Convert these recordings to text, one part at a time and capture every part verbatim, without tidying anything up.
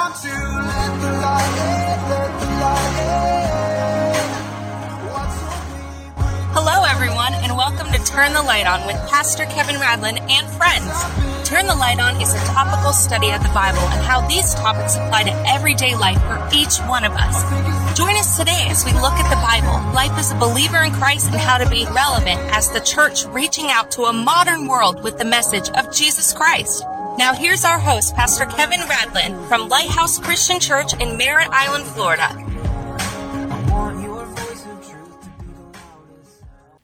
want to let the light in, let the light in. What's so deep? Hello, everyone, and welcome to Turn the Light On with Pastor Kevin Radlin and friends. Turn the Light On is a topical study of the Bible and how these topics apply to everyday life for each one of us. Join us today as we look at the Bible, life as a believer in Christ, and how to be relevant as the church reaching out to a modern world with the message of Jesus Christ. Now here's our host, Pastor Kevin Radlin from Lighthouse Christian Church in Merritt Island, Florida. I want your voice of truth to be the loudest.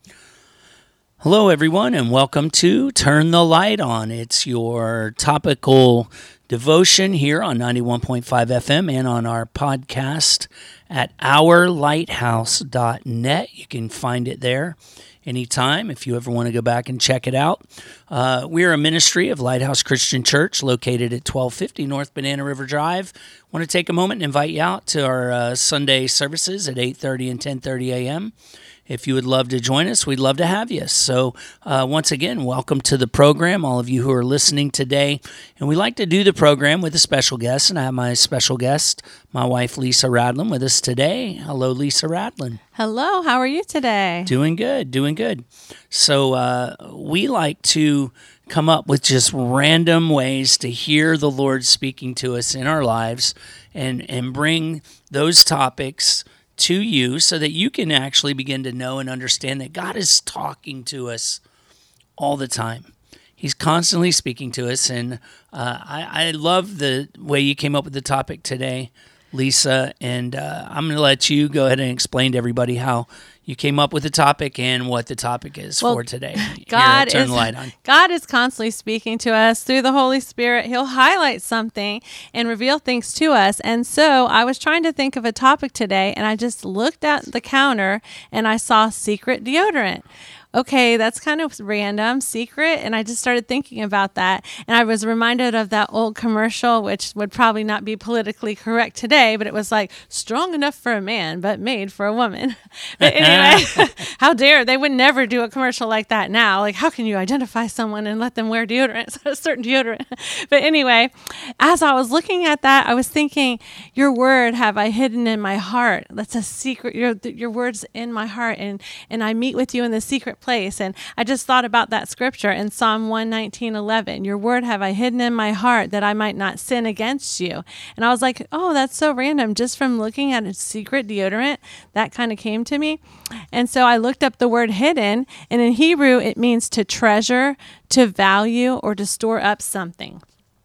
Hello, everyone, and welcome to Turn the Light On. It's your topical devotion here on ninety-one point five F M and on our podcast at our lighthouse dot net. You can find it there anytime if you ever want to go back and check it out. Uh, we're a ministry of Lighthouse Christian Church located at twelve fifty North Banana River Drive. I want to take a moment and invite you out to our uh, Sunday services at eight thirty and ten thirty a.m. If you would love to join us, we'd love to have you. So uh, once again, welcome to the program, all of you who are listening today. And we like to do the program with a special guest, and I have my special guest, my wife, Lisa Radlin, with us today. Hello, Lisa Radlin. Hello, how are you today? Doing good, doing good. So uh, we like to come up with just random ways to hear the Lord speaking to us in our lives and, and bring those topics to you so that you can actually begin to know and understand that God is talking to us all the time. He's constantly speaking to us, and uh, I, I love the way you came up with the topic today, Lisa, and uh, I'm going to let you go ahead and explain to everybody how you came up with the topic and what the topic is well, for today. God Here, turn is the light on. God is constantly speaking to us through the Holy Spirit. He'll highlight something and reveal things to us. And so I was trying to think of a topic today, and I just looked at the counter and I saw secret deodorant. Okay, that's kind of random, secret, and I just started thinking about that, and I was reminded of that old commercial, which would probably not be politically correct today, but it was like, strong enough for a man, but made for a woman. But anyway, how dare, they would never do a commercial like that now. Like, how can you identify someone and let them wear deodorant, a certain deodorant? But anyway, as I was looking at that, I was thinking, your word have I hidden in my heart. That's a secret, your your word's in my heart, and, and I meet with you in the secret place. And I just thought about that scripture in Psalm one nineteen eleven. Your word have I hidden in my heart that I might not sin against you. And I was like, oh, that's so random. Just from looking at a secret deodorant, that kind of came to me. And so I looked up the word hidden, and in Hebrew, it means to treasure, to value, or to store up something.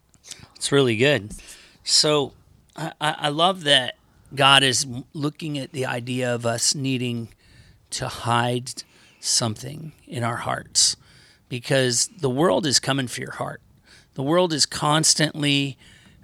It's really good. So I, I love that God is looking at the idea of us needing to hide something in our hearts, because the world is coming for your heart. The world is constantly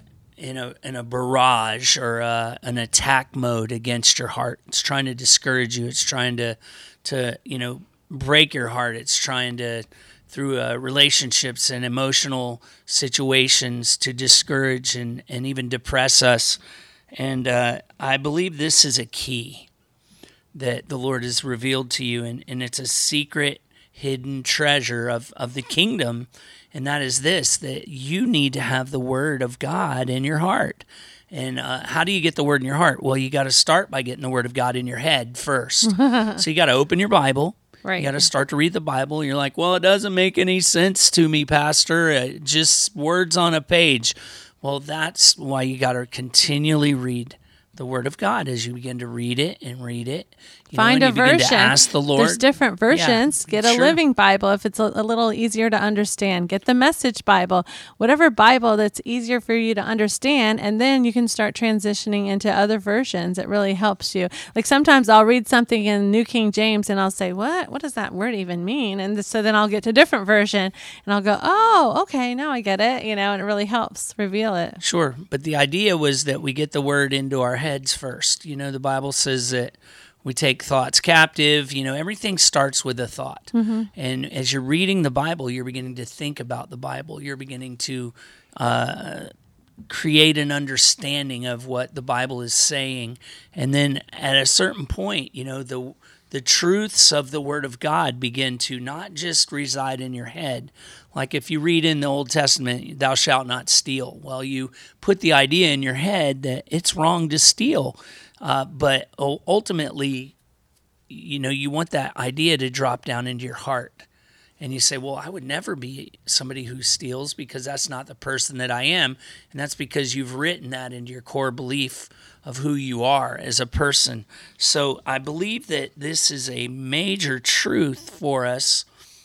in a in a barrage or a, an attack mode against your heart. It's trying to discourage you. It's trying to to you know break your heart. It's trying to through uh, relationships and emotional situations to discourage and and even depress us. And uh, I believe this is a key that the Lord has revealed to you, and, and it's a secret, hidden treasure of, of the kingdom, and that is this, that you need to have the Word of God in your heart. And uh, how do you get the Word in your heart? Well, you got to start by getting the Word of God in your head first. So you got to open your Bible. Right. You got to start to read the Bible. You're like, well, it doesn't make any sense to me, Pastor. Uh, just words on a page. Well, that's why you got to continually read the Word of God as you begin to read it and read it. You Find know, a and you begin version. To ask the Lord. There's different versions. Yeah, Get a sure. Living Bible if it's a, a little easier to understand. Get the Message Bible. Whatever Bible that's easier for you to understand, and then you can start transitioning into other versions. It really helps you. Like sometimes I'll read something in New King James and I'll say, what? What does that word even mean? And so then I'll get to a different version and I'll go, oh, okay, now I get it. You know, and it really helps reveal it. Sure, but the idea was that we get the Word into our heads first. You know, the Bible says that we take thoughts captive. You know, everything starts with a thought. Mm-hmm. And as you're reading the Bible, you're beginning to think about the Bible. You're beginning to uh, create an understanding of what the Bible is saying. And then at a certain point, you know, the the truths of the Word of God begin to not just reside in your head. Like if you read in the Old Testament, thou shalt not steal. Well, you put the idea in your head that it's wrong to steal. Uh, but ultimately, you know, you want that idea to drop down into your heart. And you say, well, I would never be somebody who steals because that's not the person that I am. And that's because you've written that into your core belief of who you are as a person. So I believe that this is a major truth for us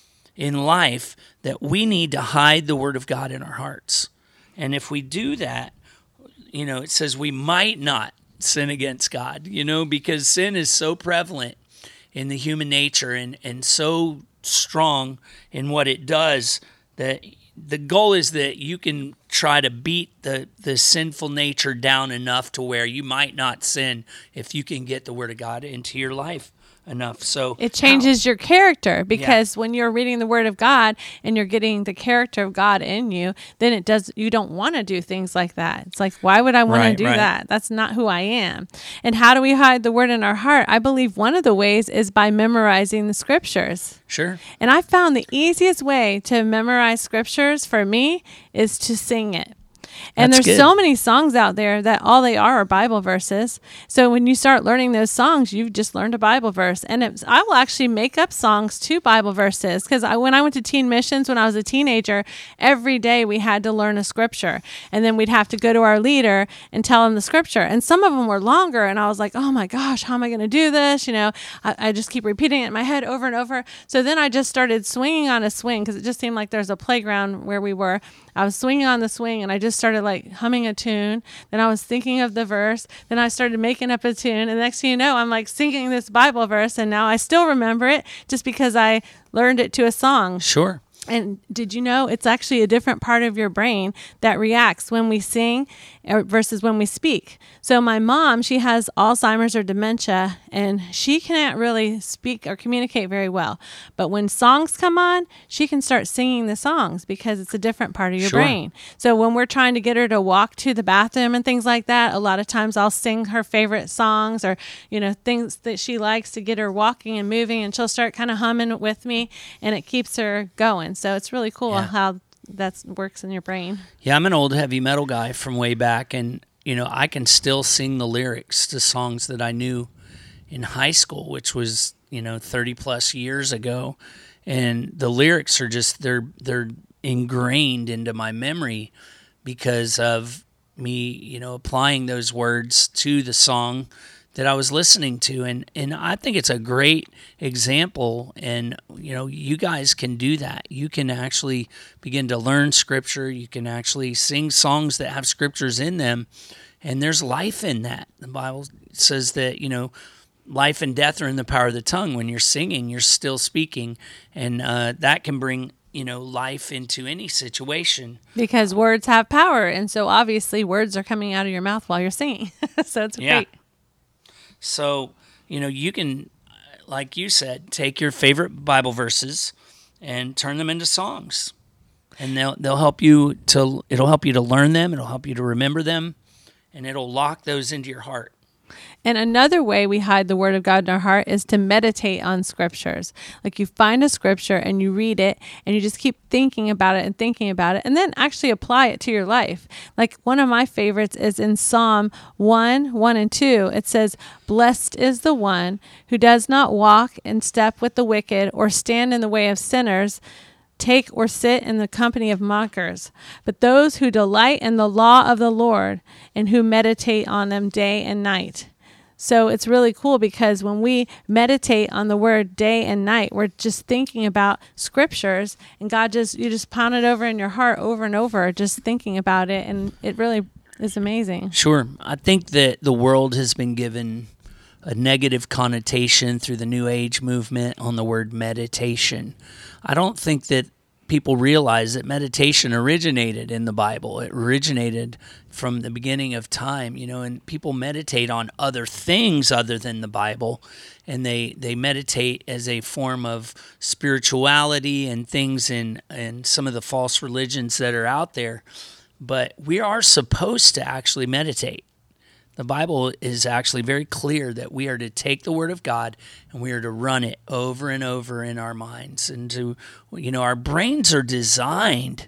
in life, that we need to hide the Word of God in our hearts. And if we do that, you know, it says we might not sin against God, you know, because sin is so prevalent in the human nature and, and so strong in what it does that the goal is that you can try to beat the, the sinful nature down enough to where you might not sin if you can get the Word of God into your life enough. So it changes how, your character, because yeah. when you're reading the Word of God and you're getting the character of God in you, then it does, you don't want to do things like that. It's like, why would I want right, to do right. that? That's not who I am. And how do we hide the Word in our heart? I believe one of the ways is by memorizing the scriptures. Sure. And I found the easiest way to memorize scriptures for me is to sing it. And That's there's good. so many songs out there that all they are are Bible verses. So when you start learning those songs, you've just learned a Bible verse. And it's, I will actually make up songs to Bible verses, because I, when I went to teen missions when I was a teenager, every day we had to learn a scripture. And then we'd have to go to our leader and tell him the scripture. And some of them were longer. And I was like, oh my gosh, how am I going to do this? You know, I, I just keep repeating it in my head over and over. So then I just started swinging on a swing, because it just seemed like there's a playground where we were. I was swinging on the swing and I just started like humming a tune. Then I was thinking of the verse. Then I started making up a tune. And next thing you know, I'm like singing this Bible verse. And now I still remember it just because I learned it to a song. Sure. And did you know it's actually a different part of your brain that reacts when we sing versus when we speak? So my mom, she has Alzheimer's or dementia, and she can't really speak or communicate very well. But when songs come on, she can start singing the songs because it's a different part of your Sure. brain. So when we're trying to get her to walk to the bathroom and things like that, a lot of times I'll sing her favorite songs or, you know, things that she likes to get her walking and moving, and she'll start kind of humming with me, and it keeps her going. So it's really cool Yeah. how that works in your brain. Yeah, I'm an old heavy metal guy from way back, and you know, I can still sing the lyrics to songs that I knew in high school, which was, you know, thirty plus years ago. And the lyrics are just, they're they're ingrained into my memory because of me, you know, applying those words to the song that I was listening to. And, and I think it's a great example. And, you know, you guys can do that. You can actually begin to learn scripture. You can actually sing songs that have scriptures in them. And there's life in that. The Bible says that, you know, life and death are in the power of the tongue. When you're singing, you're still speaking. And uh, that can bring, you know, life into any situation. Because words have power. And so obviously words are coming out of your mouth while you're singing. So it's Yeah. great. So, you know, you can, like you said, take your favorite Bible verses and turn them into songs. And they'll they'll help you to it'll help you to learn them, it'll help you to remember them, and it'll lock those into your heart. And another way we hide the Word of God in our heart is to meditate on scriptures. Like you find a scripture and you read it and you just keep thinking about it and thinking about it and then actually apply it to your life. Like one of my favorites is in Psalm one, one and two. It says, "Blessed is the one who does not walk in step with the wicked or stand in the way of sinners, take or sit in the company of mockers, but those who delight in the law of the Lord and who meditate on them day and night." So it's really cool because when we meditate on the word day and night, we're just thinking about scriptures, and God just, you just pound it over in your heart over and over, just thinking about it. And it really is amazing. Sure. I think that the world has been given a negative connotation through the New Age movement on the word meditation. I don't think that people realize that meditation originated in the Bible. It originated from the beginning of time, you know, and people meditate on other things other than the Bible, and they, they meditate as a form of spirituality and things in, in some of the false religions that are out there. But we are supposed to actually meditate. The Bible is actually very clear that we are to take the Word of God and we are to run it over and over in our minds. And to, you know, our brains are designed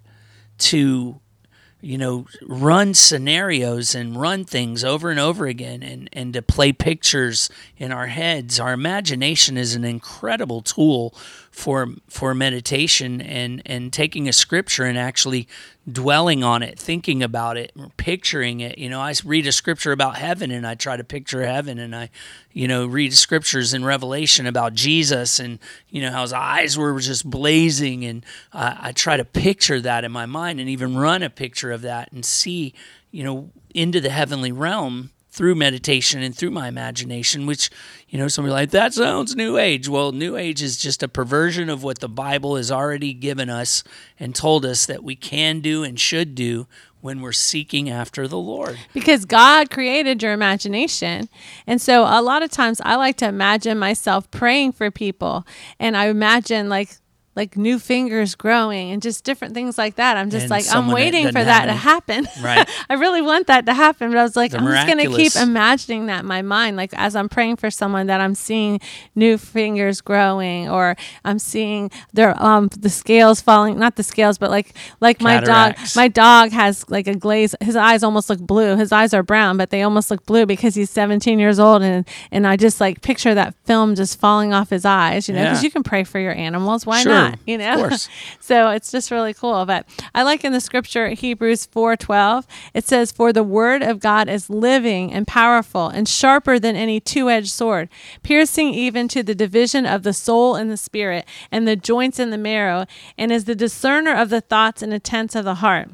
to, you know, run scenarios and run things over and over again and, and to play pictures in our heads. Our imagination is an incredible tool for for meditation and, and taking a scripture and actually dwelling on it, thinking about it, picturing it. You know, I read a scripture about heaven and I try to picture heaven, and I, you know, read scriptures in Revelation about Jesus and, you know, how his eyes were just blazing, and uh, I try to picture that in my mind and even run a picture of that and see, you know, into the heavenly realm through meditation and through my imagination, which, you know, somebody like, that sounds New Age. Well, New Age is just a perversion of what the Bible has already given us and told us that we can do and should do when we're seeking after the Lord. Because God created your imagination. And so a lot of times I like to imagine myself praying for people, and I imagine like like new fingers growing and just different things like that. I'm just And like, I'm someone that waiting for doesn't that have to any- happen. Right. I really want that to happen. But I was like, The I'm just going to keep miraculous. imagining that in my mind. Like as I'm praying for someone, that I'm seeing new fingers growing, or I'm seeing their um the scales falling, not the scales, but like like my dog. Cataracts. My dog has like a glaze. His eyes almost look blue. His eyes are brown, but they almost look blue because he's seventeen years old. And, and I just like picture that film just falling off his eyes, you know, because Yeah. you can pray for your animals. Why Sure, not? You know? of course. So it's just really cool. But I like in the scripture, Hebrews four twelve, it says, "For the word of God is living and powerful and sharper than any two-edged sword, piercing even to the division of the soul and the spirit and the joints and the marrow, and is the discerner of the thoughts and intents of the heart."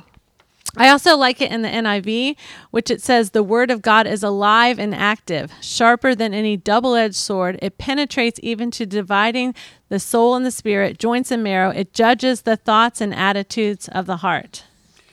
I also like it in the N I V, which it says, "The word of God is alive and active, sharper than any double-edged sword. It penetrates even to dividing the soul and the spirit, joints and marrow. It judges the thoughts and attitudes of the heart."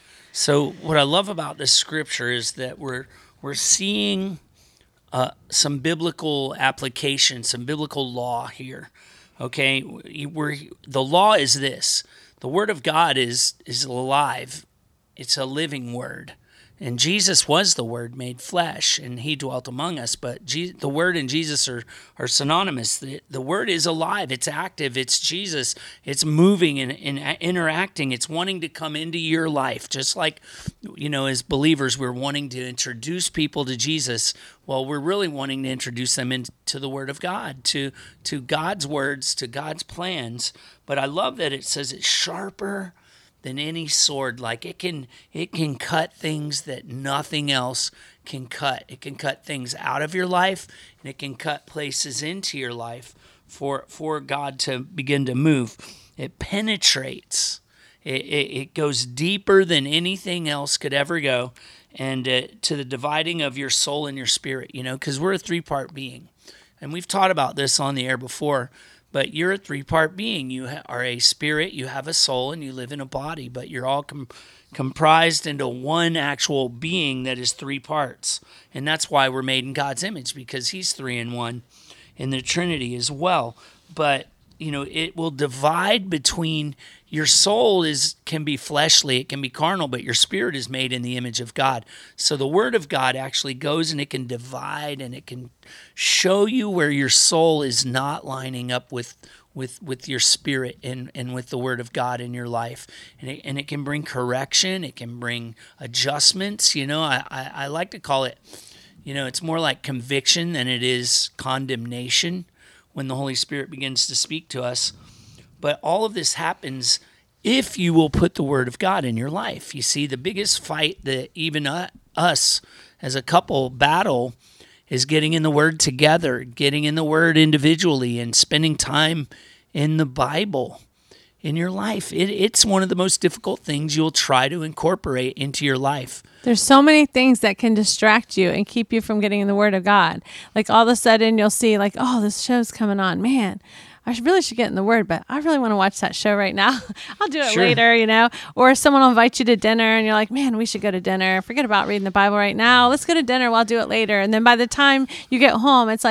So what I love about this scripture is that we're we're seeing uh, some biblical application, some biblical law here. Okay, we're, the law is this: the Word of God is is alive. It's a living Word. And Jesus was the Word made flesh, and He dwelt among us. But Je- the Word and Jesus are, are synonymous. The, the Word is alive. It's active. It's Jesus. It's moving and, and interacting. It's wanting to come into your life. Just like, you know, as believers, we're wanting to introduce people to Jesus. Well, we're really wanting to introduce them into the Word of God, to, to God's words, to God's plans. But I love that it says it's sharper than any sword. Like it can it can cut things that nothing else can cut. It can cut things out of your life, and it can cut places into your life for for God to begin to move. It penetrates. It, it, it goes deeper than anything else could ever go, and uh, to the dividing of your soul and your spirit, you know, because we're a three-part being. And we've taught about this on the air before. But you're a three-part being. You ha- are a spirit, you have a soul, and you live in a body. But you're all com- comprised into one actual being that is three parts. And that's why we're made in God's image, because He's three in one in the Trinity as well. But, you know, it will divide between your soul is can be fleshly, it can be carnal, but your spirit is made in the image of God. So the Word of God actually goes and it can divide and it can show you where your soul is not lining up with with with your spirit and, and with the Word of God in your life. And it, and it can bring correction, it can bring adjustments. You know, I, I, I like to call it, you know, it's more like conviction than it is condemnation when the Holy Spirit begins to speak to us. But all of this happens if you will put the Word of God in your life. You see, the biggest fight that even uh, us as a couple battle is getting in the Word together, getting in the Word individually, and spending time in the Bible in your life. It, it's one of the most difficult things you'll try to incorporate into your life. There's so many things that can distract you and keep you from getting in the Word of God. Like all of a sudden you'll see like, oh, this show's coming on. Man, I should- really should get in the Word, but I really want to watch that show right now. I'll do it Sure. later, you know. Or someone will invite you to dinner and you're like, man, we should go to dinner. Forget about reading the Bible right now. Let's go to dinner. We'll do it later. And then by the time you get home, it's like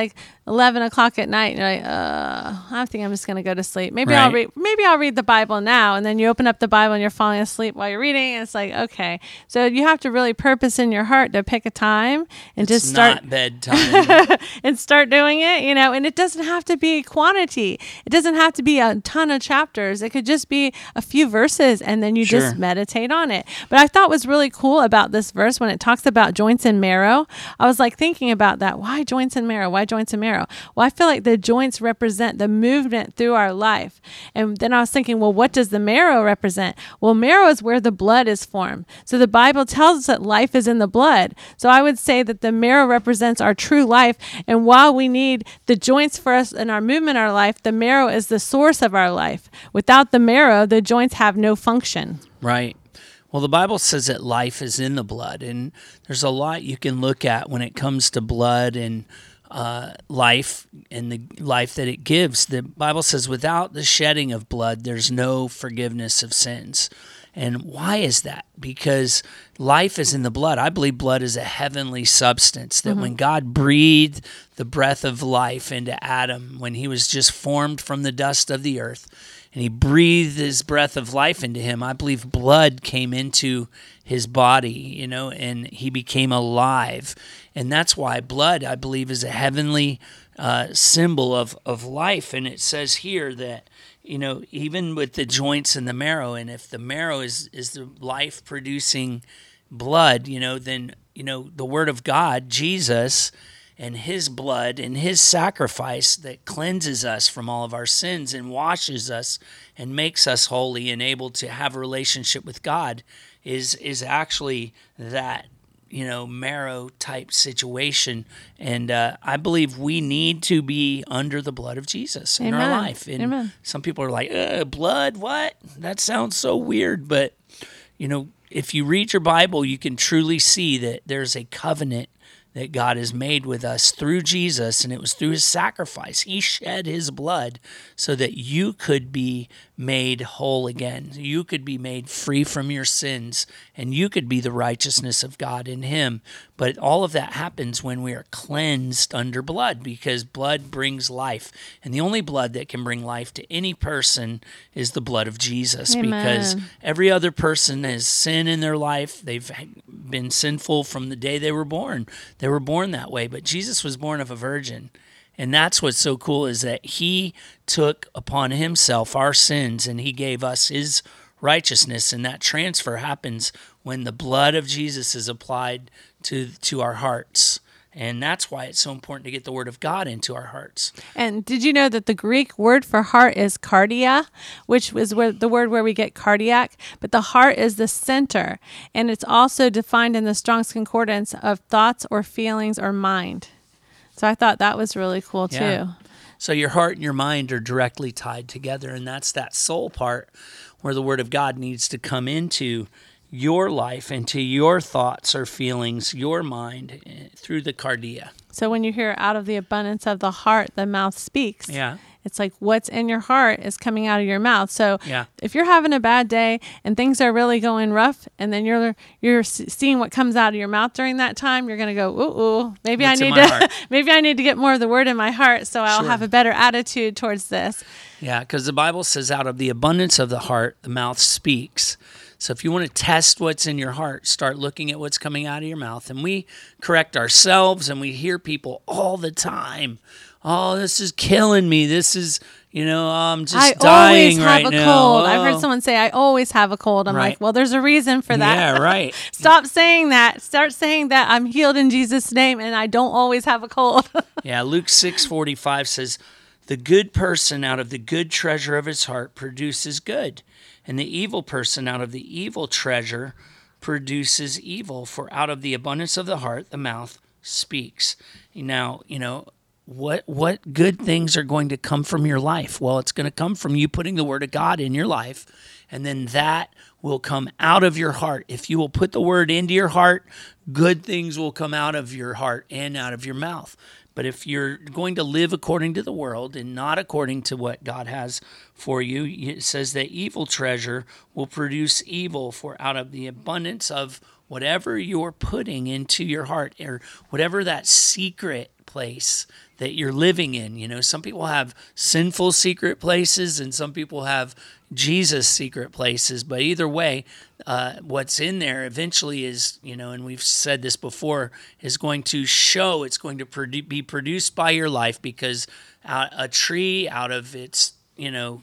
eleven o'clock at night, and you're like, uh, I think I'm just going to go to sleep. Maybe I'll Right. read, maybe I'll read the Bible now. And then you open up the Bible and you're falling asleep while you're reading. And it's like, okay. So you have to really purpose in your heart to pick a time and It's just start not bedtime. and start doing it, you know, and it doesn't have to be quantity. It doesn't have to be a ton of chapters. It could just be a few verses and then you Sure. just meditate on it. But I thought was really cool about this verse when it talks about joints and marrow. I was like thinking about that. Why joints and marrow? Why joints and marrow? Well, I feel like the joints represent the movement through our life. And then I was thinking, well, what does the marrow represent? Well, marrow is where the blood is formed. So the Bible tells us that life is in the blood. So I would say that the marrow represents our true life. And while we need the joints for us in our movement, our life, the marrow is the source of our life. Without the marrow, the joints have no function. Right. Well, the Bible says that life is in the blood, and there's a lot you can look at when it comes to blood and uh, life and the life that it gives. The Bible says without the shedding of blood, there's no forgiveness of sins. And why is that? Because life is in the blood. I believe blood is a heavenly substance, that mm-hmm. when God breathed the breath of life into Adam, when he was just formed from the dust of the earth, and he breathed his breath of life into him, I believe blood came into his body, you know, and he became alive. And that's why blood, I believe, is a heavenly uh, symbol of, of life. And it says here that, you know, even with the joints and the marrow, and if the marrow is, is the life-producing blood, you know, then, you know, the Word of God, Jesus, and his blood and his sacrifice that cleanses us from all of our sins and washes us and makes us holy and able to have a relationship with God is is actually that, you know, marrow type situation. And uh, I believe we need to be under the blood of Jesus in Amen. our life. And Amen. some people are like, uh, blood, what? That sounds so weird. But, you know, if you read your Bible, you can truly see that there's a covenant that God has made with us through Jesus, and it was through his sacrifice. He shed his blood so that you could be made whole again. You could be made free from your sins, and you could be the righteousness of God in him. But all of that happens when we are cleansed under blood, because blood brings life. And the only blood that can bring life to any person is the blood of Jesus. Amen. Because every other person has sin in their life. They've been sinful from the day they were born. They were born that way, but Jesus was born of a virgin. And that's what's so cool, is that he took upon himself our sins and he gave us his righteousness. And that transfer happens when the blood of Jesus is applied to, to our hearts. And that's why it's so important to get the Word of God into our hearts. And did you know that the Greek word for heart is cardia, which is where the word where we get cardiac, but the heart is the center. And it's also defined in the Strong's Concordance of thoughts or feelings or mind. So I thought that was really cool too. Yeah. So your heart and your mind are directly tied together, and that's that soul part where the Word of God needs to come into your life, into your thoughts or feelings, your mind, uh, through the cardia. So when you hear out of the abundance of the heart, the mouth speaks. Yeah. It's like what's in your heart is coming out of your mouth. So Yeah. if you're having a bad day and things are really going rough, and then you're you're seeing what comes out of your mouth during that time, you're going to go, ooh, ooh, maybe What's I in need my to heart? maybe I need to get more of the Word in my heart, so I'll Sure. have a better attitude towards this. Yeah, because the Bible says out of the abundance of the heart, the mouth speaks. So if you want to test what's in your heart, start looking at what's coming out of your mouth. And we correct ourselves, and we hear people all the time, oh, this is killing me. This is, you know, I'm just I dying always right have a now. cold. I've Oh. heard someone say, I always have a cold. I'm Right. like, well, there's a reason for that. Yeah, right. Stop saying that. Start saying that I'm healed in Jesus' name and I don't always have a cold. Yeah, Luke six forty-five says, the good person out of the good treasure of his heart produces good, and the evil person out of the evil treasure produces evil. For out of the abundance of the heart, the mouth speaks. Now, you know, what what good things are going to come from your life? Well, it's going to come from you putting the Word of God in your life, and then that will come out of your heart. If you will put the Word into your heart, good things will come out of your heart and out of your mouth. But if you're going to live according to the world and not according to what God has for you, it says that evil treasure will produce evil, for out of the abundance of whatever you're putting into your heart, or whatever that secret place that you're living in. You know, some people have sinful secret places and some people have Jesus secret places, but either way, uh, what's in there eventually is, you know, and we've said this before, is going to show, it's going to produ- be produced by your life, because uh, a tree out of its, you know,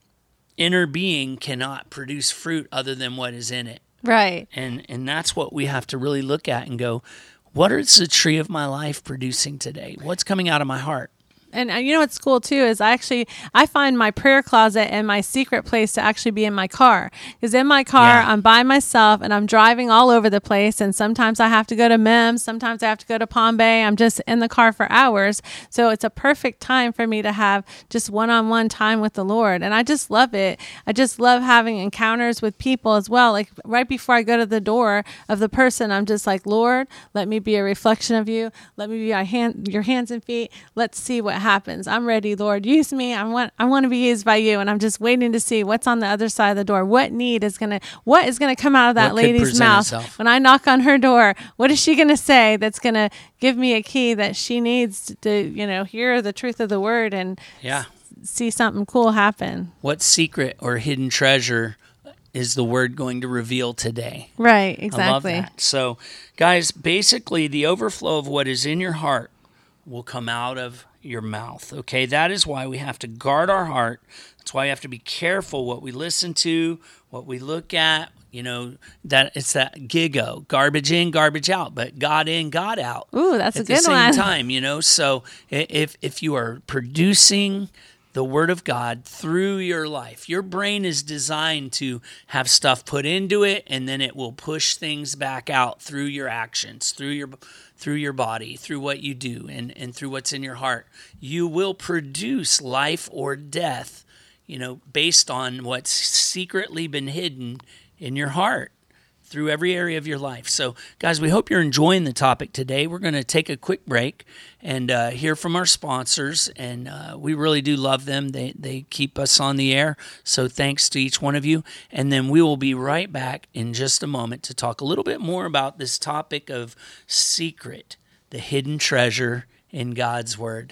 inner being cannot produce fruit other than what is in it. Right. And and that's what we have to really look at and go, what is the tree of my life producing today? What's coming out of my heart? And uh, you know what's cool too is I actually I find my prayer closet and my secret place to actually be in my car, because in my car Yeah. I'm by myself and I'm driving all over the place, and sometimes I have to go to Mims, sometimes I have to go to Palm Bay. I'm just in the car for hours, so it's a perfect time for me to have just one-on-one time with the Lord, and I just love it. I just love having encounters with people as well. Like right before I go to the door of the person, I'm just like, Lord, let me be a reflection of you. Let me be your hand, your hands and feet. Let's see what happens. I'm ready, Lord. Use me. I want I want to be used by you, and I'm just waiting to see what's on the other side of the door. What need is gonna what is gonna come out of that What could lady's present mouth itself. when I knock on her door? What is she gonna say that's gonna give me a key that she needs to, you know, hear the truth of the word and Yeah. see something cool happen? What secret or hidden treasure is the word going to reveal today? Right, I love exactly. that. So, guys, basically the overflow of what is in your heart will come out of your mouth. Okay, that is why we have to guard our heart. That's why we have to be careful what we listen to, what we look at. You know, that it's that gigo, garbage in, garbage out, but God in, God out. Ooh, that's a at good the same one. time. You know, so i- if if you are producing the Word of God through your life, your brain is designed to have stuff put into it, and then it will push things back out through your actions, through your through your body, through what you do, and, and through what's in your heart. You will produce life or death, you know, based on what's secretly been hidden in your heart through every area of your life. So, guys, we hope you're enjoying the topic today. We're going to take a quick break and uh, hear from our sponsors, and uh, we really do love them. They they keep us on the air, so thanks to each one of you. And then we will be right back in just a moment to talk a little bit more about this topic of secret, the hidden treasure in God's Word.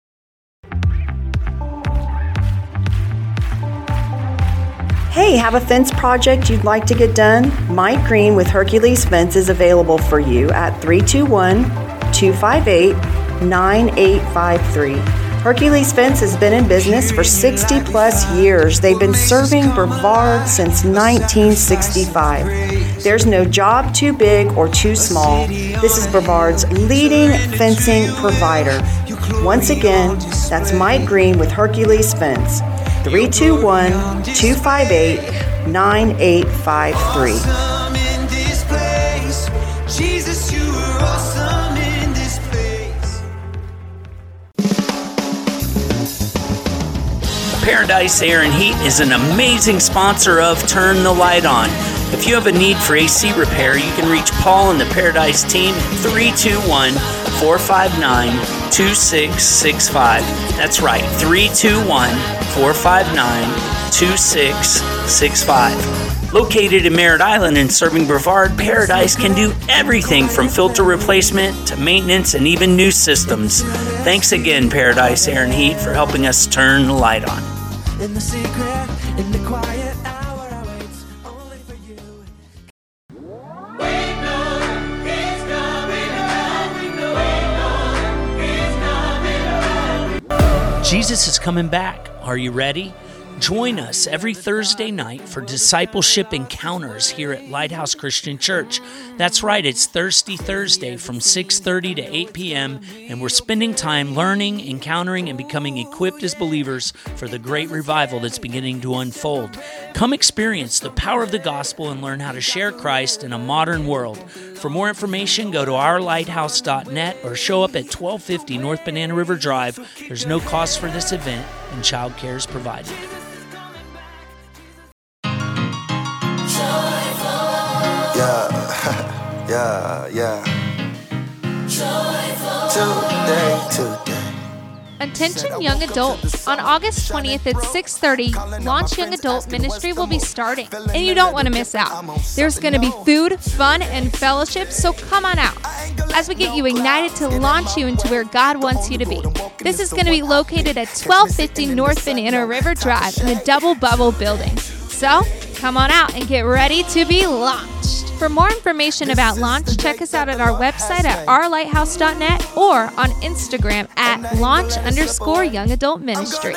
Hey, have a fence project you'd like to get done? Mike Green with Hercules Fence is available for you at three two one, two five eight, nine eight five three. Hercules Fence has been in business for sixty plus years. They've been serving Brevard since nineteen sixty-five. There's no job too big or too small. This is Brevard's leading fencing provider. Once again, that's Mike Green with Hercules Fence. three two one, two five eight, nine eight five three. Awesome in this place. Jesus, you are awesome in this place. Paradise Air and Heat is an amazing sponsor of Turn the Light On. If you have a need for A C repair, you can reach Paul and the Paradise team at three two one, four five nine, two six six five. That's right, three two one, four five nine, two six six five. Located in Merritt Island and serving Brevard, Paradise can do everything from filter replacement to maintenance and even new systems. Thanks again, Paradise Air and Heat, for helping us turn the light on. In the secret, in the quiet hour, I wait only for you. Jesus is coming back. Are you ready? Join us every Thursday night for discipleship encounters here at Lighthouse Christian Church. That's right, it's Thirsty Thursday from six thirty to eight p.m., and we're spending time learning, encountering, and becoming equipped as believers for the great revival that's beginning to unfold. Come experience the power of the gospel and learn how to share Christ in a modern world. For more information, go to our lighthouse dot net or show up at twelve fifty North Banana River Drive. There's no cost for this event, and childcare is provided. Yeah, yeah, yeah. Today, today. Attention young adults. On August twentieth at six thirty, Launch Young Adult Ministry will be starting, and you don't want to miss out. There's going to be food, fun, and fellowship, so come on out as we get you ignited to launch you into where God wants you to be. This is going to be located at twelve fifty North Banana River Drive in the Double Bubble building. So, come on out and get ready to be launched. For more information about Launch, check us out at our website at our lighthouse dot net or on Instagram at launch underscore young adult ministry.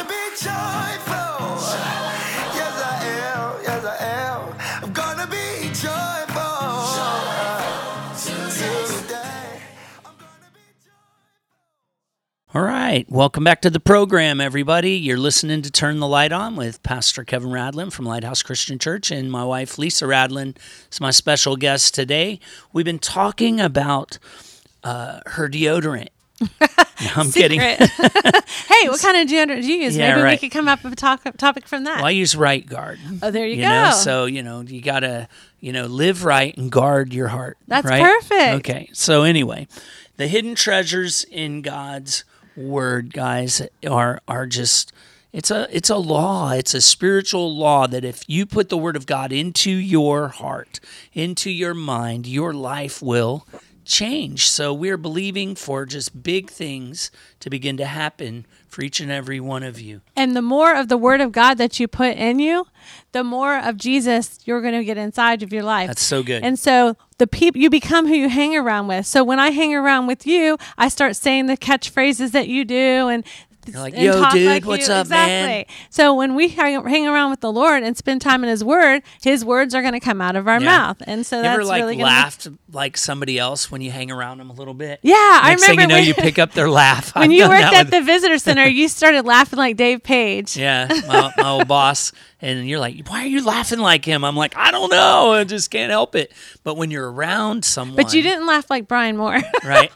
All right, welcome back to the program, everybody. You're listening to Turn the Light On with Pastor Kevin Radlin from Lighthouse Christian Church, and my wife, Lisa Radlin, is my special guest today. We've been talking about uh, her deodorant. No, I'm kidding. Hey, what kind of deodorant do you use? Yeah, Maybe right. we could come up with a talk, topic from that. Well, I use Right Guard. Oh, there you, you go. Know? So, you know, you got to, you know, live right and guard your heart. That's right? perfect. Okay, so anyway, the hidden treasures in God's Word, guys, are are just it's a it's a law. It's a spiritual law that if you put the Word of God into your heart, into your mind, your life will change. So we're believing for just big things to begin to happen for each and every one of you. And the more of the Word of God that you put in you, the more of Jesus you're going to get inside of your life. That's so good. And so the people you become who you hang around with. So when I hang around with you, I start saying the catchphrases that you do, and You're like, and yo, talk dude, like what's you. up, exactly. man? So when we hang, hang around with the Lord and spend time in His Word, His words are going to come out of our Yeah. mouth, and so You that's ever like really laughed like somebody else when you hang around them a little bit? Yeah, I Next thing you remember know, when- you pick up their laugh. when I've you done worked that at with- the visitor center. You started laughing like Dave Page. Yeah, my, my old boss, and you're like, why are you laughing like him? I'm like, I don't know, I just can't help it. But when you're around someone, But you didn't laugh like Brian Moore. right?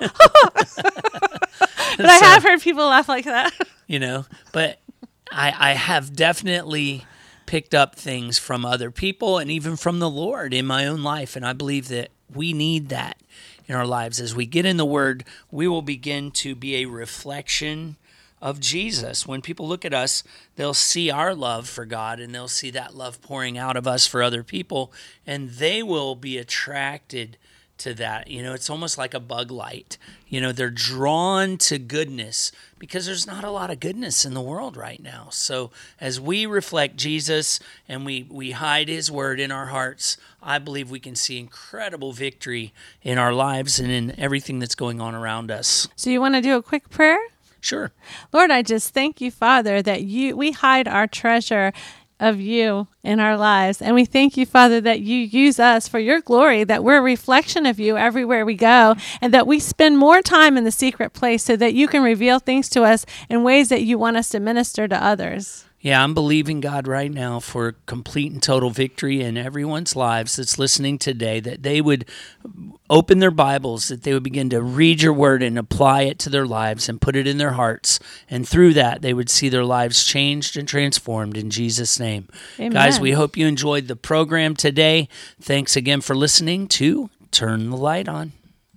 But I So, have heard people laugh like that. you know, but I, I have definitely picked up things from other people and even from the Lord in my own life, and I believe that we need that in our lives. As we get in the Word, we will begin to be a reflection of Jesus. When people look at us, they'll see our love for God, and they'll see that love pouring out of us for other people, and they will be attracted to that. You know, it's almost like a bug light. You know, they're drawn to goodness because there's not a lot of goodness in the world right now. So as we reflect Jesus and we, we hide His Word in our hearts, I believe we can see incredible victory in our lives and in everything that's going on around us. So you want to do a quick prayer? Sure. Lord, I just thank you, Father, that you we hide our treasure of you in our lives. And we thank you, Father, that you use us for your glory, that we're a reflection of you everywhere we go, and that we spend more time in the secret place so that you can reveal things to us in ways that you want us to minister to others. Yeah, I'm believing God right now for complete and total victory in everyone's lives that's listening today, that they would open their Bibles, that they would begin to read your Word and apply it to their lives and put it in their hearts. And through that, they would see their lives changed and transformed in Jesus' name. Amen. Guys, we hope you enjoyed the program today. Thanks again for listening to Turn the Light On.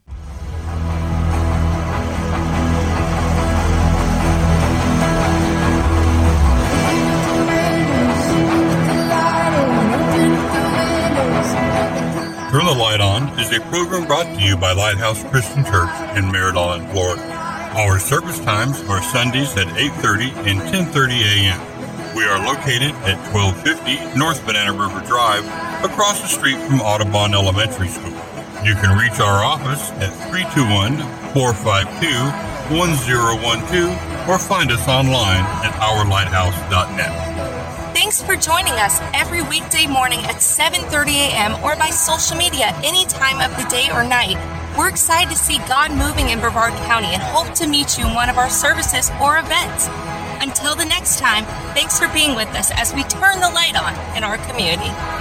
Turn the Light On is a program brought to you by Lighthouse Christian Church in Merritt Island, Florida. Our service times are Sundays at eight thirty and ten thirty a.m. We are located at twelve fifty North Banana River Drive, across the street from Audubon Elementary School. You can reach our office at three two one, four five two, one zero one two or find us online at our lighthouse dot net. Thanks for joining us every weekday morning at seven thirty a.m. or by social media any time of the day or night. We're excited to see God moving in Brevard County and hope to meet you in one of our services or events. Until the next time, thanks for being with us as we turn the light on in our community.